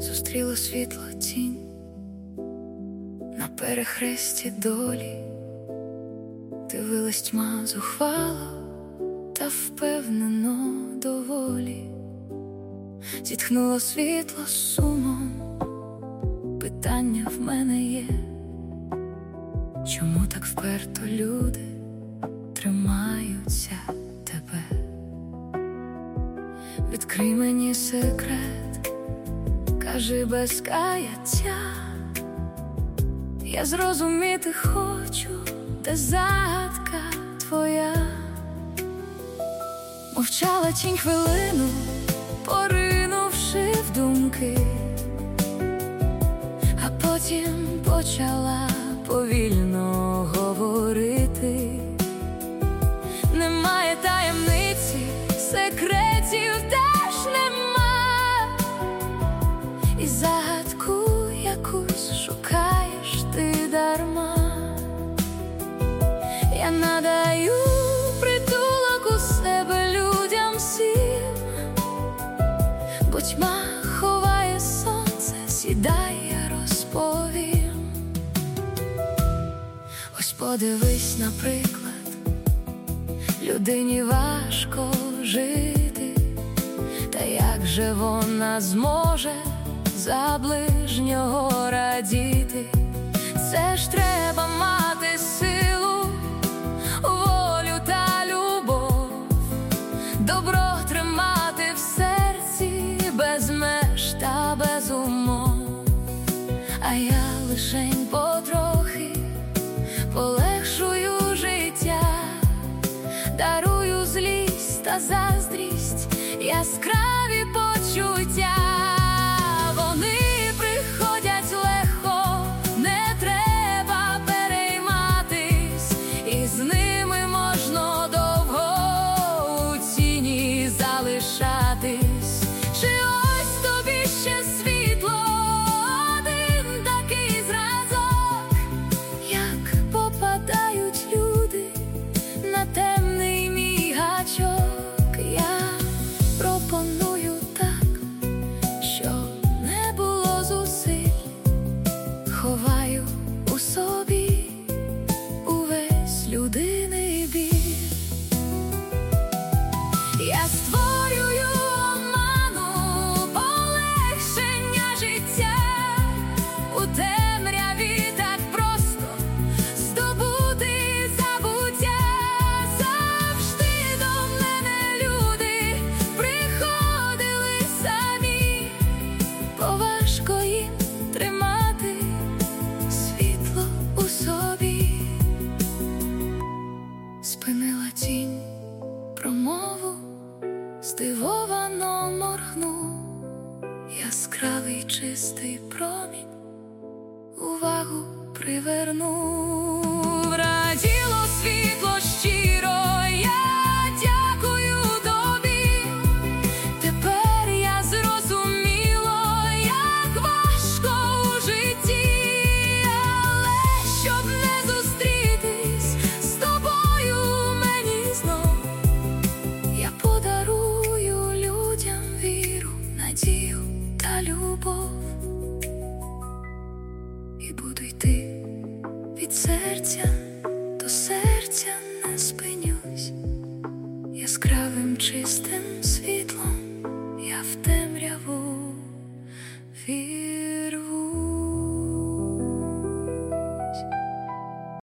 зустріло світло тінь на перехресті долі, дивилась тьма зухвало та впевнено доволі. Зітхнуло світло з сумом, питання в мене є: чому так вперто люди тримаються тебе? Відкрий мені секрет, кажи без каяття, я зрозуміти хочу, де загадка твоя. Мовчала тінь хвилину, поринувши в думки, а потім почала повільно говорити. Немає таємниці, секретів теж нема, і загадку якусь шукаєш ти дарма. Я надаю притулок у себе людям всім, бо тьма ховає сонце, сідай, я розповім. Ось подивись, наприклад, людині важко жити, та як же вона зможе за ближнього радіти? Це ж треба мати силу, волю та любов, добро тримати в серці без меж та без умов. А я лишень потрохи полегшую життя, дарую злість та заздрість, яскраві почуття. Вони приходять легко, не треба перейматись, і з ними можна довго у тіні залишатись. Чи ось тобі ще світло, один такий зразок, як попадають люди на темний мій гачок? Я пропоную так, щоб не було зусиль, ховаю у собі увесь людиний біль. Я створюю оману, полегшення життя, у темряві так просто здобути забуття. Завжди до мене люди приходили самі, бо важко їм тримати світло у собі. Спинила тінь промову, здивовано моргнув, яскравий чистий промінь увагу привернув. Раділо світло щиро, я дякую тобі. Тепер я зрозуміла, як важко у житті, але щоб не зустрітись з тобою мені знов, я подарую людям віру, надію та любов. І буду йти від серця до серця, не спинюсь. Яскравим чистим світлом я в темряву вірю.